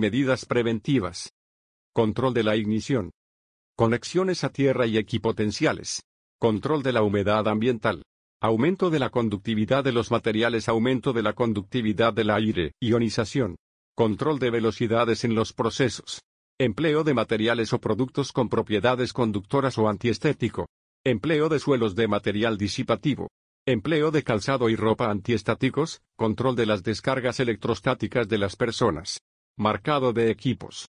Medidas preventivas. Control de la ignición. Conexiones a tierra y equipotenciales. Control de la humedad ambiental. Aumento de la conductividad de los materiales. Aumento de la conductividad del aire. Ionización. Control de velocidades en los procesos. Empleo de materiales o productos con propiedades conductoras o antiestético. Empleo de suelos de material disipativo. Empleo de calzado y ropa antiestáticos. Control de las descargas electrostáticas de las personas. Marcado de equipos.